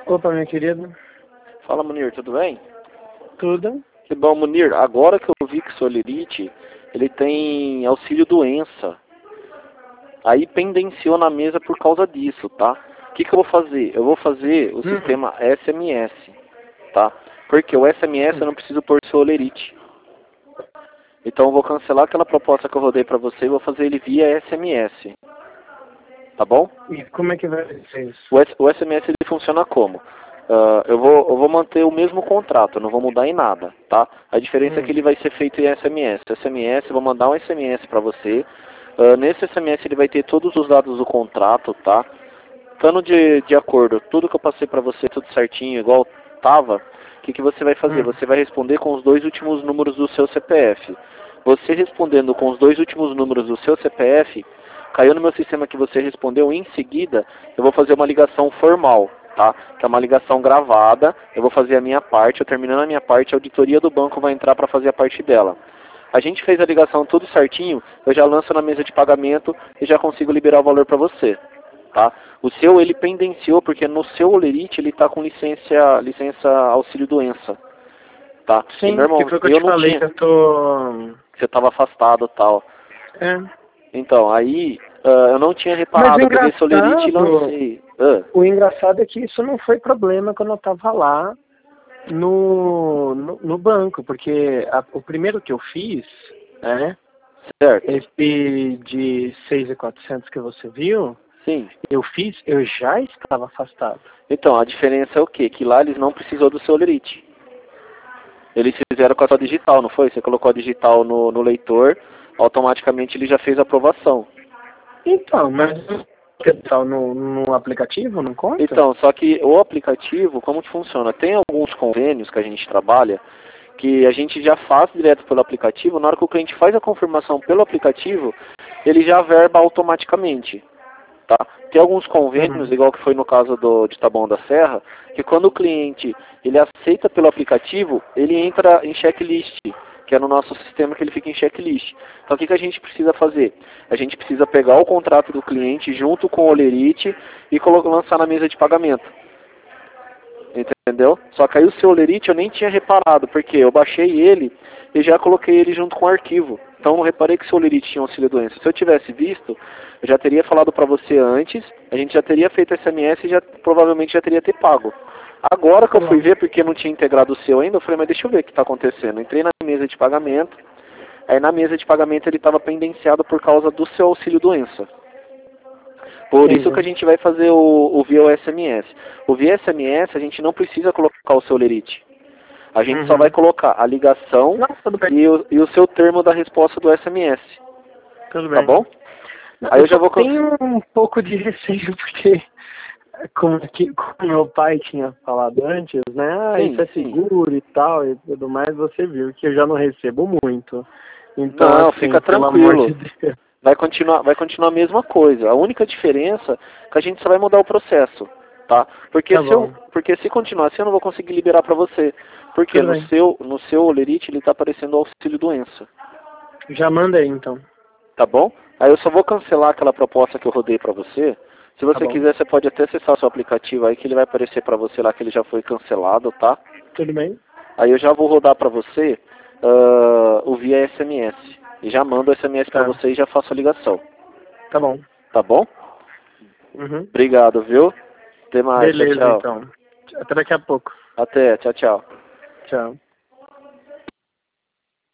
Opa, meu querido. Fala, Munir, tudo bem? Tudo? Que bom, Munir. Agora que eu vi que sou Lerite, ele tem auxílio doença. Aí pendenciou na mesa por causa disso, tá? O que eu vou fazer? Eu vou fazer o sistema SMS, tá? Porque o SMS eu não preciso pôr seu Lerite. Então eu vou cancelar aquela proposta que eu rodei pra você e vou fazer ele via SMS. Tá bom? E como é que vai ser isso? O SMS ele funciona como? Eu vou manter o mesmo contrato, não vou mudar em nada, tá? A diferença é que ele vai ser feito em SMS. SMS, eu vou mandar um SMS para você. Nesse SMS ele vai ter todos os dados do contrato, tá? Estando de acordo, tudo que eu passei para você, tudo certinho, igual tava, o que você vai fazer? Você vai responder com os dois últimos números do seu CPF. Você respondendo com os dois últimos números do seu CPF, caiu no meu sistema que você respondeu, em seguida eu vou fazer uma ligação formal, tá? Que é uma ligação gravada, eu vou fazer a minha parte, eu terminando a minha parte, a auditoria do banco vai entrar para fazer a parte dela. A gente fez a ligação tudo certinho, eu já lanço na mesa de pagamento e já consigo liberar o valor para você, tá? O seu ele pendenciou porque no seu Olerite ele está com licença auxílio doença, tá? Sim, E, meu irmão, que foi o que eu te falei, tinha, que eu tô... você estava afastado e tal. É. Então, aí eu não tinha Mas reparado, eu peguei seu Lerite e lancei. o engraçado é que isso não foi problema quando eu tava lá no banco, porque o primeiro que eu fiz, né, Certo. esse de 6.400 que você viu, Sim. eu já estava afastado. Então, a diferença é o quê? Que lá eles não precisou do seu Lerite. Eles fizeram com a sua digital, não foi? Você colocou a digital no leitor, automaticamente ele já fez a aprovação. Então, mas no aplicativo não conta? Então, só que o aplicativo, como que funciona? Tem alguns convênios que a gente trabalha, que a gente já faz direto pelo aplicativo, na hora que o cliente faz a confirmação pelo aplicativo, ele já verba automaticamente. Tá? Tem alguns convênios, igual que foi no caso de Taboão da Serra, que quando o cliente ele aceita pelo aplicativo, ele entra em checklist, que é no nosso sistema que ele fica em checklist. Então o que a gente precisa fazer? A gente precisa pegar o contrato do cliente junto com o Olerite e lançar na mesa de pagamento. Entendeu? Só que aí o seu Olerite eu nem tinha reparado, porque eu baixei ele e já coloquei ele junto com o arquivo. Então eu não reparei que o seu Olerite tinha auxílio doença. Se eu tivesse visto, eu já teria falado para você antes, a gente já teria feito SMS e provavelmente já teria ter pago. Agora que eu fui ver, porque não tinha integrado o seu ainda, eu falei, mas deixa eu ver o que está acontecendo. Entrei na mesa de pagamento, aí na mesa de pagamento ele estava pendenciado por causa do seu auxílio doença. Por isso que a gente vai fazer o via SMS. O via SMS a gente não precisa colocar o seu Lerite. A gente só vai colocar a ligação e o seu termo da resposta do SMS. Tudo bem. Tá bom? Não, Aí eu já vou... tenho um pouco de receio, porque como meu pai tinha falado antes, né? Ah, Sim, isso é seguro e tal e tudo mais, você viu que eu já não recebo muito. Então, não, assim, fica pelo amor tranquilo. de Deus. Vai continuar a mesma coisa. A única diferença é que a gente só vai mudar o processo, tá? Porque porque se continuar assim eu não vou conseguir liberar para você. Porque no seu Olerite ele tá aparecendo auxílio doença. Já manda aí então. Tá bom? Aí eu só vou cancelar aquela proposta que eu rodei para você. Se você quiser, você pode até acessar o seu aplicativo aí que ele vai aparecer para você lá que ele já foi cancelado, tá? Tudo bem. Aí eu já vou rodar para você o via SMS. E já mando o SMS para você e já faço a ligação. Tá bom. Tá bom? Obrigado, viu? Até mais. Beleza, tchau, tchau. então. Até daqui a pouco. Até, tchau, tchau. Tchau.